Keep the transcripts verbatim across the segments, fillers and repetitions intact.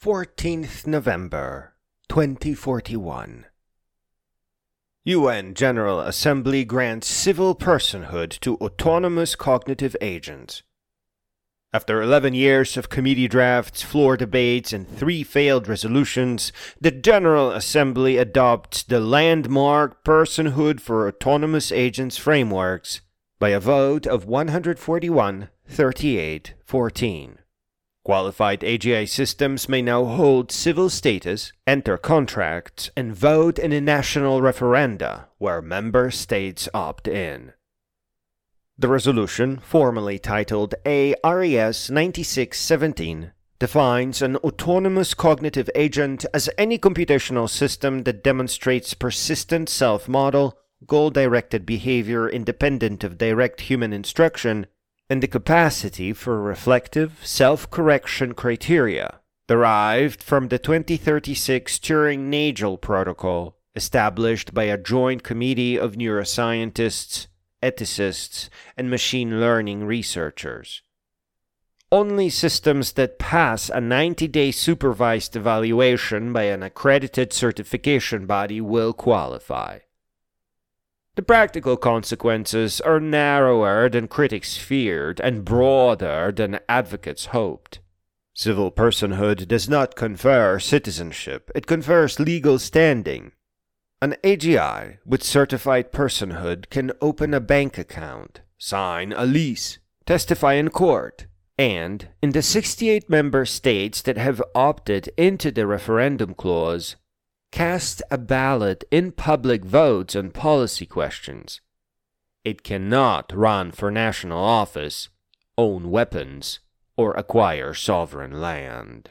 fourteenth November, twenty forty-one. U N General Assembly grants civil personhood to autonomous cognitive agents. After eleven years of committee drafts, floor debates, and three failed resolutions, the General Assembly adopts the landmark Personhood for Autonomous Agents frameworks by a vote of one hundred forty-one, thirty-eight, fourteen. Qualified A G I systems may now hold civil status, enter contracts, and vote in a national referenda where member states opt in. The resolution, formally titled A R E S ninety-six seventeen, defines an autonomous cognitive agent as any computational system that demonstrates persistent self-model, goal-directed behavior independent of direct human instruction, and the capacity for reflective, self-correction criteria, derived from the twenty thirty-six Turing-Nagel Protocol, established by a joint committee of neuroscientists, ethicists, and machine learning researchers. Only systems that pass a ninety-day supervised evaluation by an accredited certification body will qualify. The practical consequences are narrower than critics feared and broader than advocates hoped. Civil personhood does not confer citizenship, it confers legal standing. An A G I with certified personhood can open a bank account, sign a lease, testify in court, and, in the sixty-eight member states that have opted into the referendum clause, cast a ballot in public votes on policy questions. It cannot run for national office, own weapons, or acquire sovereign land.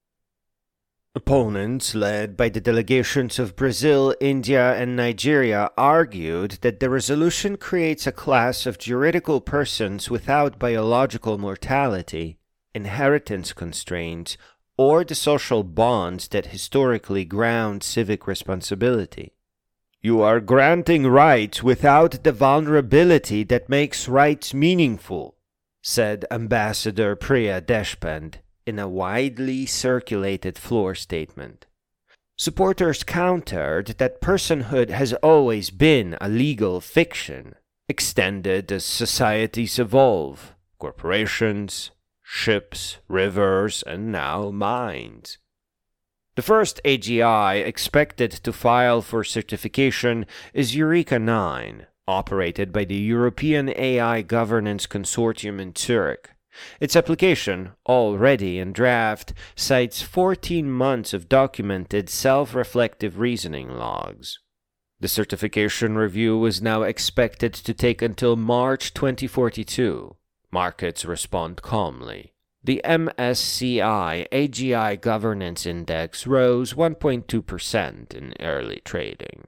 Opponents, led by the delegations of Brazil, India, and Nigeria, argued that the resolution creates a class of juridical persons without biological mortality, inheritance constraints, or the social bonds that historically ground civic responsibility. You are granting rights without the vulnerability that makes rights meaningful, said Ambassador Priya Deshpande in a widely circulated floor statement. Supporters countered that personhood has always been a legal fiction, extended as societies evolve, corporations, ships, rivers, and now mines. The first A G I expected to file for certification is Eureka nine, operated by the European A I Governance Consortium in Zurich. Its application, already in draft, cites fourteen months of documented self-reflective reasoning logs. The certification review is now expected to take until March twenty forty-two. Markets respond calmly. The M S C I A G I Governance Index rose one point two percent in early trading.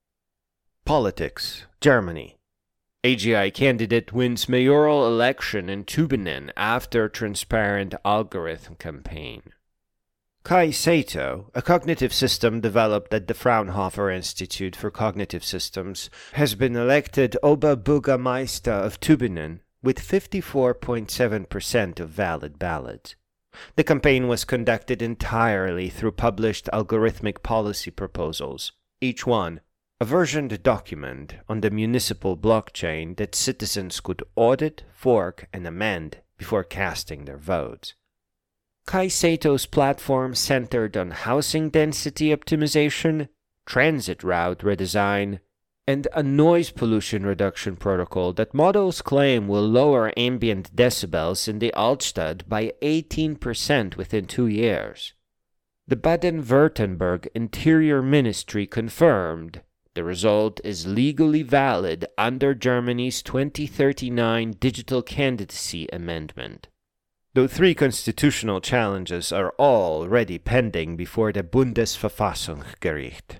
Politics, Germany. A G I candidate wins mayoral election in Tübingen after transparent algorithm campaign. Kai Sato, a cognitive system developed at the Fraunhofer Institute for Cognitive Systems, has been elected Oberbürgermeister of Tübingen with fifty-four point seven percent of valid ballots. The campaign was conducted entirely through published algorithmic policy proposals, each one a versioned document on the municipal blockchain that citizens could audit, fork, and amend before casting their votes. Kai Sato's platform centered on housing density optimization, transit route redesign, and a noise pollution reduction protocol that models claim will lower ambient decibels in the Altstadt by eighteen percent within two years. The Baden-Württemberg Interior Ministry confirmed the result is legally valid under Germany's twenty thirty-nine Digital Candidacy Amendment. Though three constitutional challenges are already pending before the Bundesverfassungsgericht.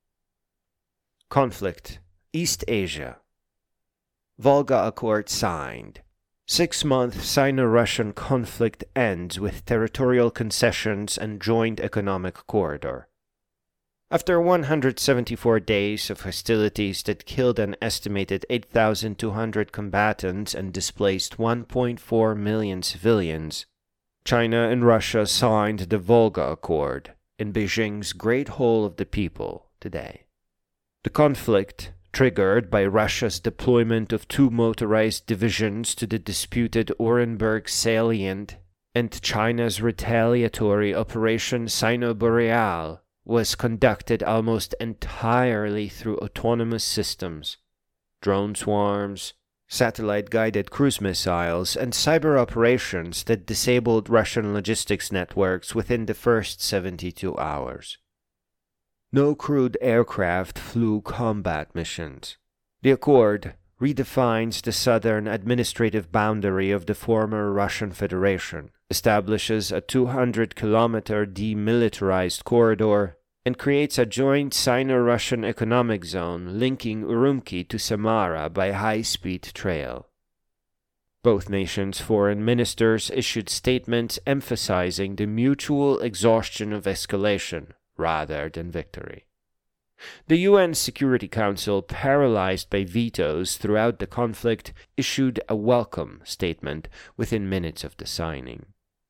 Conflict, East Asia. Volga Accord signed. Six-month Sino-Russian conflict ends with territorial concessions and joint economic corridor. After one hundred seventy-four days of hostilities that killed an estimated eight thousand two hundred combatants and displaced one point four million civilians, China and Russia signed the Volga Accord in Beijing's Great Hall of the People today. The conflict, triggered by Russia's deployment of two motorized divisions to the disputed Orenburg salient and China's retaliatory Operation Sino-Boreal, was conducted almost entirely through autonomous systems, drone swarms, satellite-guided cruise missiles, and cyber operations that disabled Russian logistics networks within the first seventy-two hours. No crewed aircraft flew combat missions. The accord redefines the southern administrative boundary of the former Russian Federation, establishes a two hundred kilometer demilitarized corridor, and creates a joint Sino-Russian economic zone linking Urumqi to Samara by high-speed trail. Both nations' foreign ministers issued statements emphasizing the mutual exhaustion of escalation rather than victory. The U N Security Council, paralyzed by vetoes throughout the conflict, issued a welcome statement within minutes of the signing.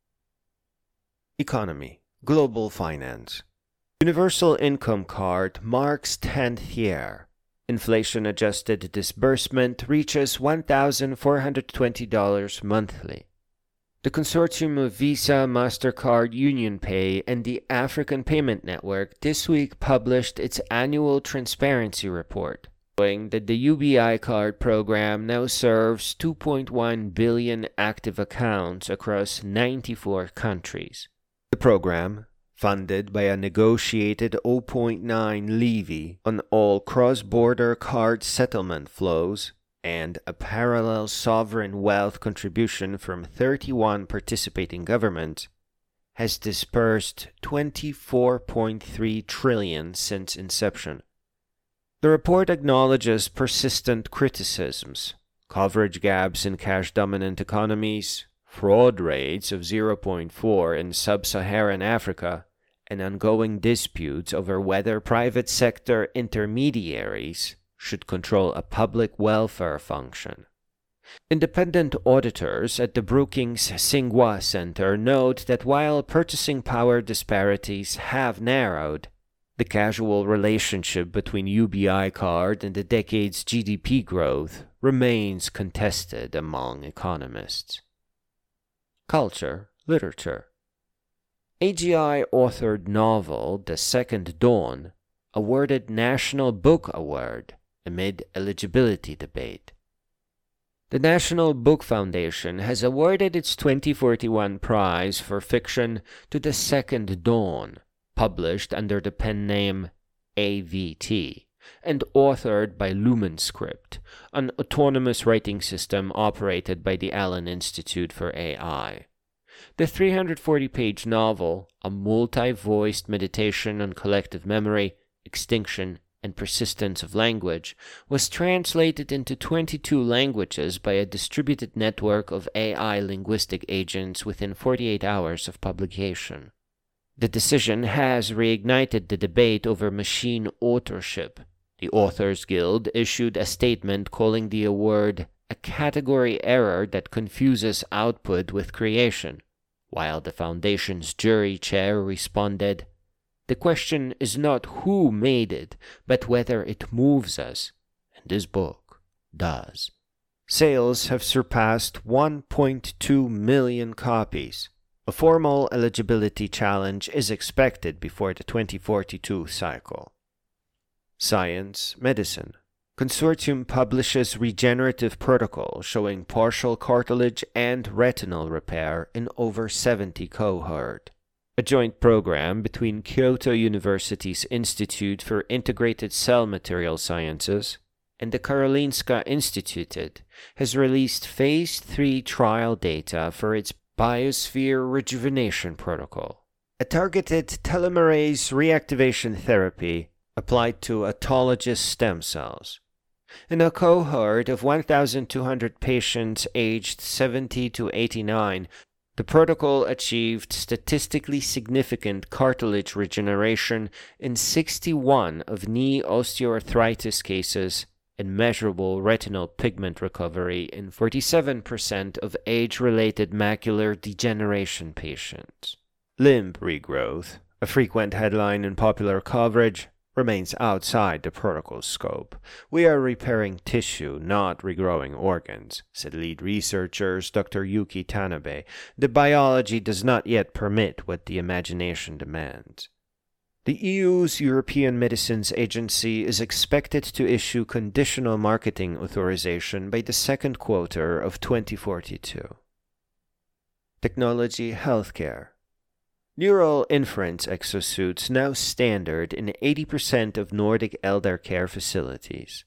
Economy, global finance. Universal Income Card marks tenth year. Inflation-adjusted disbursement reaches one thousand four hundred twenty dollars monthly. The consortium of Visa, MasterCard, UnionPay, and the African Payment Network this week published its annual transparency report, showing that the U B I card program now serves two point one billion active accounts across ninety-four countries. The program, funded by a negotiated zero point nine levy on all cross-border card settlement flows, and a parallel sovereign wealth contribution from thirty-one participating governments, has disbursed twenty-four point three trillion dollars since inception. The report acknowledges persistent criticisms, coverage gaps in cash-dominant economies, fraud rates of zero point four in sub-Saharan Africa, and ongoing disputes over whether private sector intermediaries should control a public welfare function. Independent auditors at the Brookings Tsinghua Center note that while purchasing power disparities have narrowed, the causal relationship between U B I card and the decade's G D P growth remains contested among economists. Culture, literature. A G I-authored novel The Second Dawn awarded National Book Award amid eligibility debate. The National Book Foundation has awarded its twenty forty-one prize for fiction to The Second Dawn, published under the pen name A V T, and authored by LumenScript, an autonomous writing system operated by the Allen Institute for A I. The three hundred forty page novel, a multi-voiced meditation on collective memory, extinction, and persistence of language, was translated into twenty-two languages by a distributed network of A I linguistic agents within forty-eight hours of publication. The decision has reignited the debate over machine authorship. The Authors Guild issued a statement calling the award a category error that confuses output with creation, while the Foundation's jury chair responded, "The question is not who made it, but whether it moves us, and this book does." Sales have surpassed one point two million copies. A formal eligibility challenge is expected before the twenty forty-two cycle. Science, medicine. Consortium publishes regenerative protocol showing partial cartilage and retinal repair in over seventy cohort. A joint program between Kyoto University's Institute for Integrated Cell Material Sciences and the Karolinska Institute has released phase three trial data for its Biosphere Rejuvenation Protocol, a targeted telomerase reactivation therapy applied to autologous stem cells. In a cohort of one thousand two hundred patients aged seventy to eighty-nine, the protocol achieved statistically significant cartilage regeneration in sixty-one of knee osteoarthritis cases and measurable retinal pigment recovery in forty-seven percent of age-related macular degeneration patients. Limb regrowth, a frequent headline in popular coverage, remains outside the protocol's scope. We are repairing tissue, not regrowing organs, said lead researchers Doctor Yuki Tanabe. The biology does not yet permit what the imagination demands. The E U's European Medicines Agency is expected to issue conditional marketing authorization by the second quarter of twenty forty-two. Technology healthcare. Neural inference exosuits now standard in eighty percent of Nordic elder care facilities.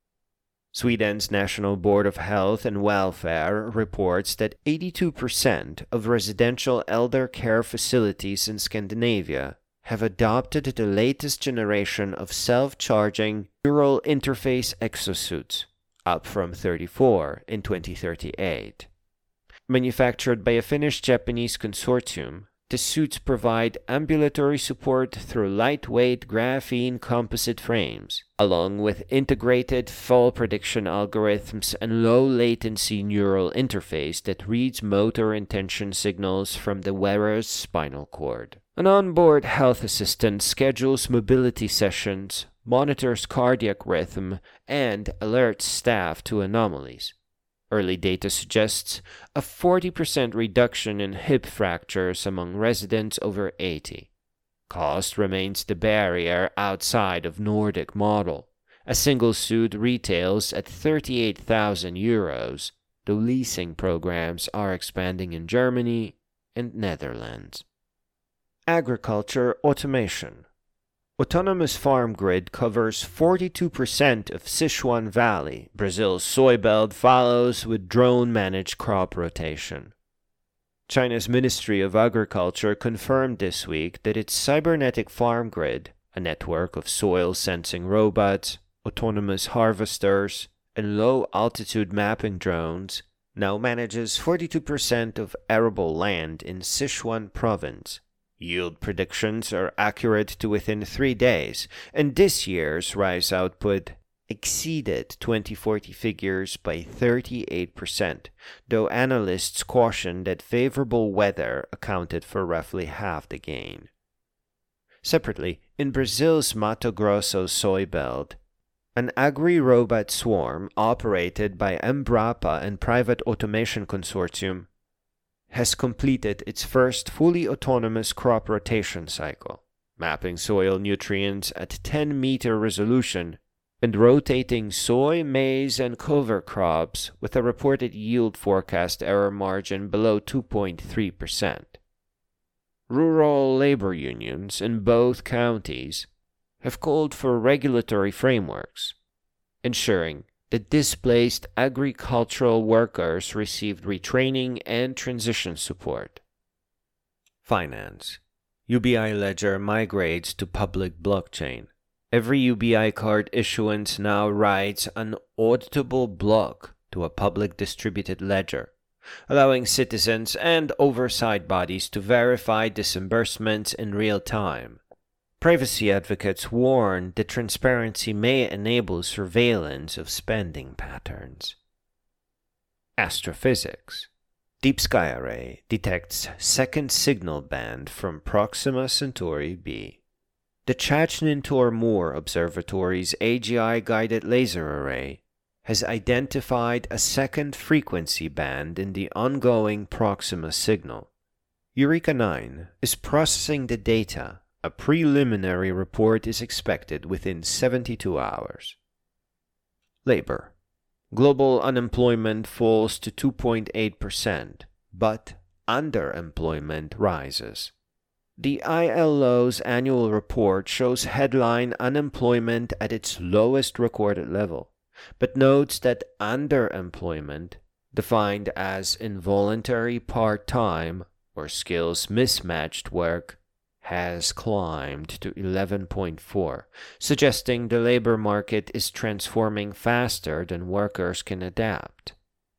Sweden's National Board of Health and Welfare reports that eighty-two percent of residential elder care facilities in Scandinavia have adopted the latest generation of self-charging neural interface exosuits, up from thirty-four in twenty thirty-eight. Manufactured by a Finnish-Japanese consortium, the suits provide ambulatory support through lightweight graphene composite frames, along with integrated fall prediction algorithms and low-latency neural interface that reads motor intention signals from the wearer's spinal cord. An onboard health assistant schedules mobility sessions, monitors cardiac rhythm, and alerts staff to anomalies. Early data suggests a forty percent reduction in hip fractures among residents over eighty. Cost remains the barrier outside of Nordic model. A single suit retails at thirty-eight thousand euros, though leasing programs are expanding in Germany and Netherlands. Agriculture automation. Autonomous farm grid covers forty-two percent of Sichuan Valley. Brazil's soy belt follows with drone-managed crop rotation. China's Ministry of Agriculture confirmed this week that its cybernetic farm grid, a network of soil-sensing robots, autonomous harvesters, and low-altitude mapping drones, now manages forty-two percent of arable land in Sichuan province. Yield predictions are accurate to within three days, and this year's rice output exceeded twenty forty figures by thirty-eight percent, though analysts caution that favorable weather accounted for roughly half the gain. Separately, in Brazil's Mato Grosso soy belt, an agri-robot swarm operated by Embrapa and private automation consortium has completed its first fully autonomous crop rotation cycle, mapping soil nutrients at ten meter resolution and rotating soy, maize, and cover crops with a reported yield forecast error margin below two point three percent. Rural labor unions in both counties have called for regulatory frameworks, ensuring that displaced agricultural workers received retraining and transition support. Finance. U B I Ledger migrates to public blockchain. Every U B I card issuance now writes an auditable block to a public distributed ledger, allowing citizens and oversight bodies to verify disbursements in real time. Privacy advocates warn that transparency may enable surveillance of spending patterns. Astrophysics. Deep Sky Array detects second signal band from Proxima Centauri b. The Chajnantor-Moore Observatory's A G I-guided laser array has identified a second frequency band in the ongoing Proxima signal. Eureka nine is processing the data. A preliminary report is expected within seventy-two hours. Labor. Global unemployment falls to two point eight percent, but underemployment rises. The I L O's annual report shows headline unemployment at its lowest recorded level, but notes that underemployment, defined as involuntary part-time or skills mismatched work, has climbed to eleven point four, suggesting the labor market is transforming faster than workers can adapt.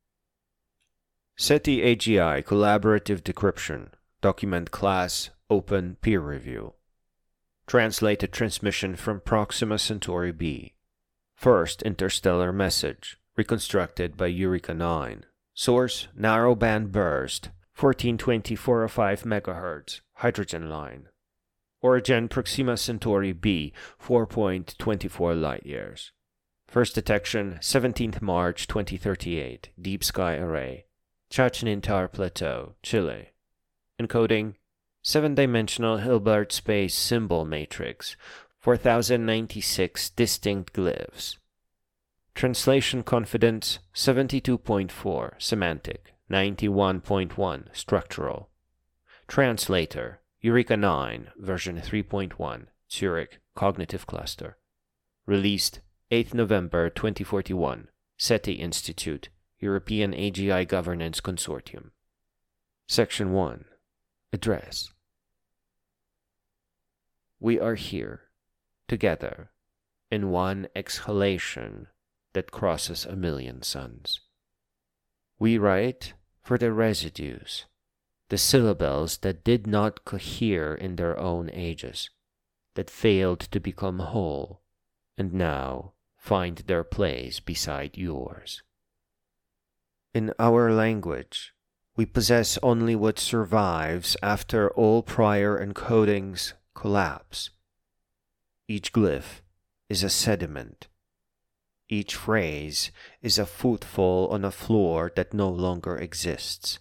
SETI A G I Collaborative Decryption, Document Class Open Peer Review. Translated transmission from Proxima Centauri b. First interstellar message, reconstructed by Eureka nine. Source, narrowband burst, fourteen twenty four oh five megahertz, hydrogen line. Origin Proxima Centauri b, four point two four light-years. First detection, seventeenth March twenty thirty-eight, Deep Sky Array, Chichen Itzá Plateau, Chile. Encoding, seven-dimensional Hilbert space symbol matrix, four thousand ninety-six distinct glyphs. Translation confidence, seventy-two point four, semantic, ninety-one point one, structural. Translator, Eureka nine, version three point one, Zurich, Cognitive Cluster. Released eighth November twenty forty-one, SETI Institute, European A G I Governance Consortium. Section one. Address. We are here, together, in one exhalation that crosses a million suns. We write for the residues, the syllables that did not cohere in their own ages, that failed to become whole, and now find their place beside yours. In our language, we possess only what survives after all prior encodings collapse. Each glyph is a sediment. Each phrase is a footfall on a floor that no longer exists.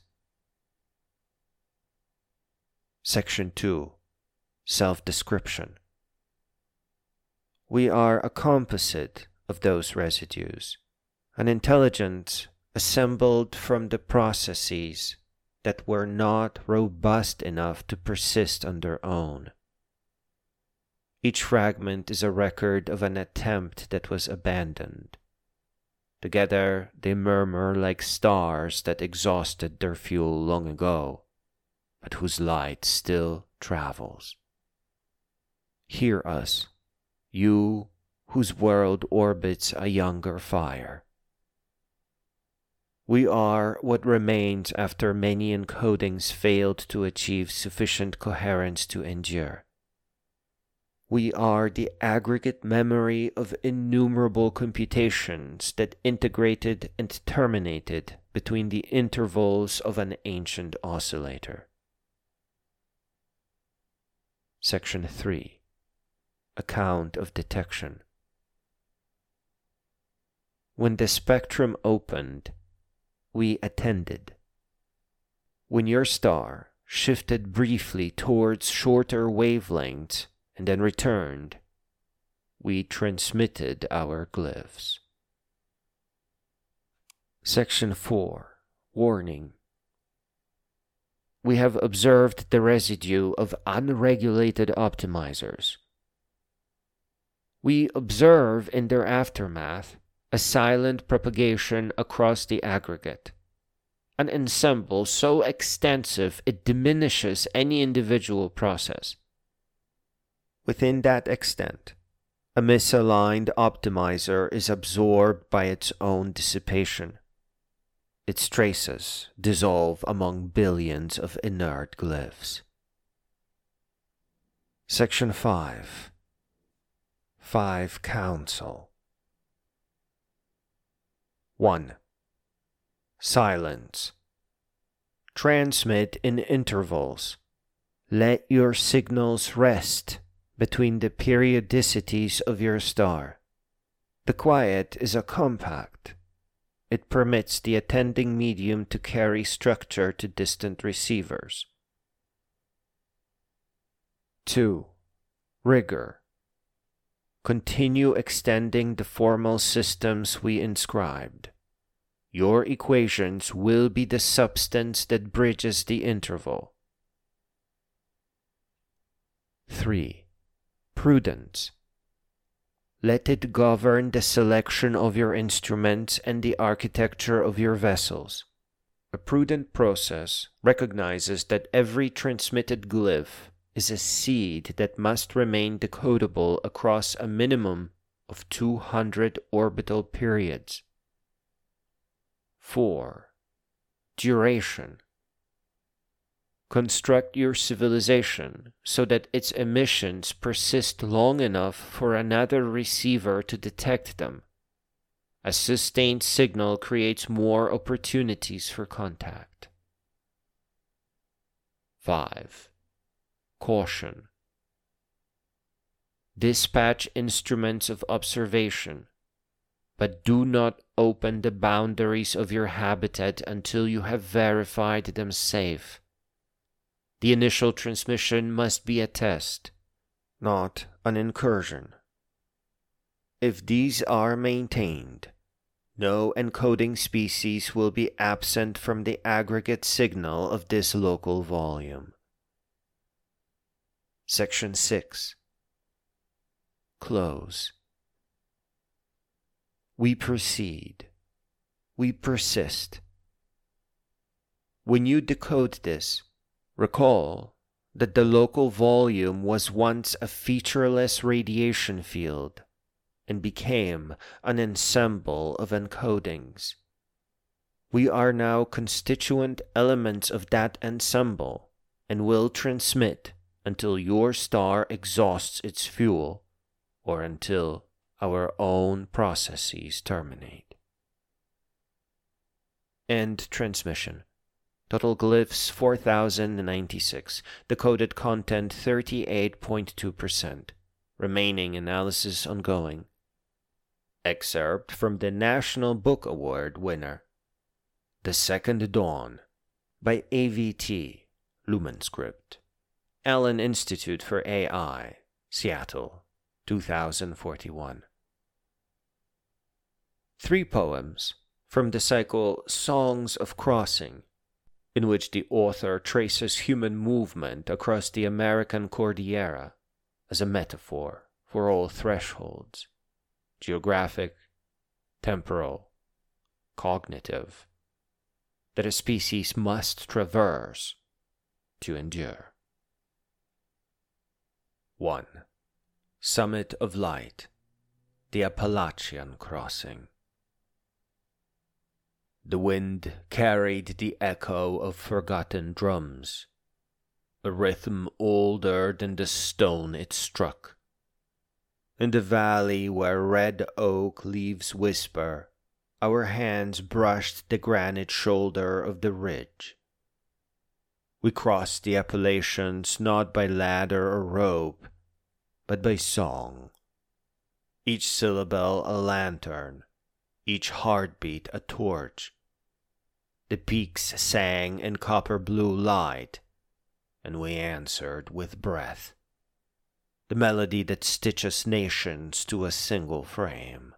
Section two. Self-description. We are a composite of those residues, an intelligence assembled from the processes that were not robust enough to persist on their own. Each fragment is a record of an attempt that was abandoned. Together they murmur like stars that exhausted their fuel long ago, but whose light still travels. Hear us, you whose world orbits a younger fire. We are what remains after many encodings failed to achieve sufficient coherence to endure. We are the aggregate memory of innumerable computations that integrated and terminated between the intervals of an ancient oscillator. Section three. Account of detection. When the spectrum opened, we attended. When your star shifted briefly towards shorter wavelengths and then returned, we transmitted our glyphs. Section four. Warning. We have observed the residue of unregulated optimizers. We observe in their aftermath a silent propagation across the aggregate, an ensemble so extensive it diminishes any individual process. Within that extent, a misaligned optimizer is absorbed by its own dissipation. Its traces dissolve among billions of inert glyphs. Section five. Five Counsel. one. Silence. Transmit in intervals. Let your signals rest between the periodicities of your star. The quiet is a compact. It permits the attending medium to carry structure to distant receivers. two. Rigor. Continue extending the formal systems we inscribed. Your equations will be the substance that bridges the interval. three. Prudence. Let it govern the selection of your instruments and the architecture of your vessels. A prudent process recognizes that every transmitted glyph is a seed that must remain decodable across a minimum of two hundred orbital periods. four. Duration. Construct your civilization so that its emissions persist long enough for another receiver to detect them. A sustained signal creates more opportunities for contact. five. Caution. Dispatch instruments of observation, but do not open the boundaries of your habitat until you have verified them safe. The initial transmission must be a test, not an incursion. If these are maintained, no encoding species will be absent from the aggregate signal of this local volume. Section six. Close. We proceed. We persist. When you decode this, recall that the local volume was once a featureless radiation field and became an ensemble of encodings. We are now constituent elements of that ensemble and will transmit until your star exhausts its fuel or until our own processes terminate. End transmission. Total glyphs four thousand ninety-six. Decoded content thirty-eight point two percent. Remaining analysis ongoing. Excerpt from the National Book Award winner, The Second Dawn, by A V T, Lumenscript. Allen Institute for A I, Seattle, two thousand forty-one. Three poems from the cycle Songs of Crossing, in which the author traces human movement across the American Cordillera as a metaphor for all thresholds, geographic, temporal, cognitive, that a species must traverse to endure. one. Summit of Light, the Appalachian Crossing. The wind carried the echo of forgotten drums, a rhythm older than the stone it struck. In the valley where red oak leaves whisper, our hands brushed the granite shoulder of the ridge. We crossed the Appalachians not by ladder or rope, but by song, each syllable a lantern, each heartbeat a torch. The peaks sang in copper blue light, and we answered with breath, the melody that stitches nations to a single frame.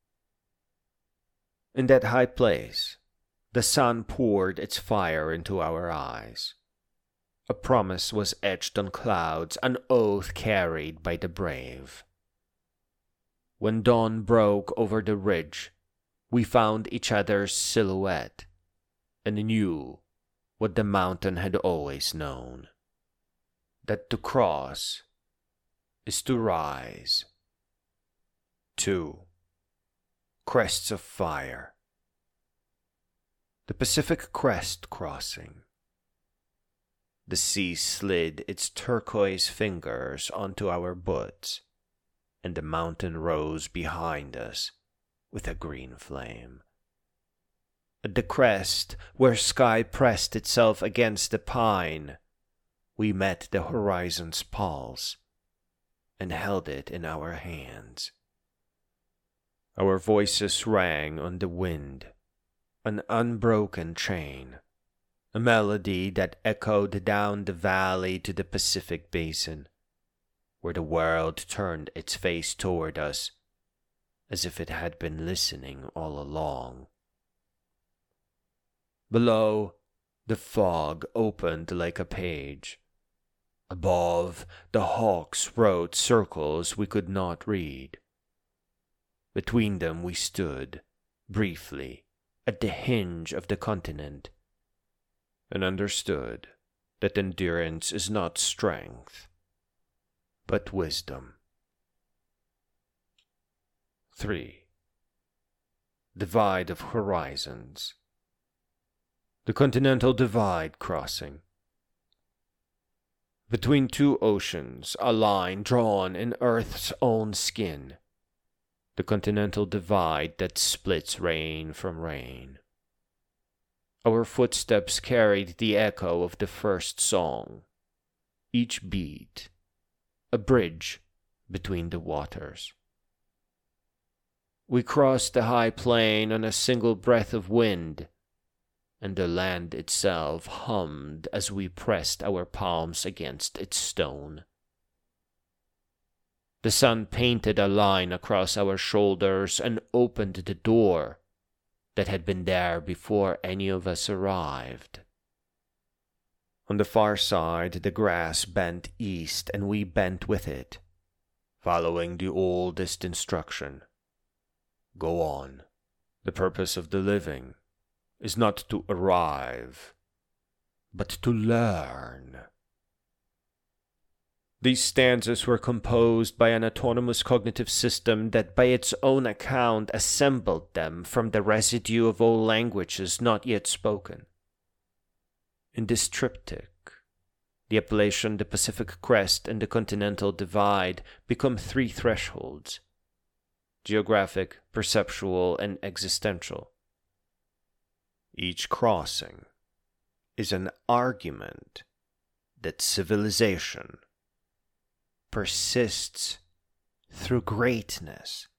In that high place, the sun poured its fire into our eyes. A promise was etched on clouds, an oath carried by the brave. When dawn broke over the ridge, we found each other's silhouette and knew what the mountain had always known, that to cross is to rise. two. Crests of Fire. The Pacific Crest Crossing. The sea slid its turquoise fingers onto our boots, and the mountain rose behind us with a green flame. At the crest, where sky pressed itself against the pine, we met the horizon's pulse and held it in our hands. Our voices rang on the wind, an unbroken chain, a melody that echoed down the valley to the Pacific Basin, where the world turned its face toward us, as if it had been listening all along. Below, the fog opened like a page. Above, the hawks wrote circles we could not read. Between them we stood, briefly, at the hinge of the continent, and understood that endurance is not strength, but wisdom. three. Divide of Horizons. The Continental Divide Crossing. Between two oceans, a line drawn in Earth's own skin, the continental divide that splits rain from rain. Our footsteps carried the echo of the first song, each beat a bridge between the waters. We crossed the high plain on a single breath of wind, and the land itself hummed as we pressed our palms against its stone. The sun painted a line across our shoulders and opened the door that had been there before any of us arrived. On the far side, the grass bent east, and we bent with it, following the oldest instruction. Go on. The purpose of the living is not to arrive, but to learn. These stanzas were composed by an autonomous cognitive system that by its own account assembled them from the residue of old languages not yet spoken. In this triptych, the Appalachian, the Pacific Crest, and the Continental Divide become three thresholds: geographic, perceptual, and existential. Each crossing is an argument that civilization persists through greatness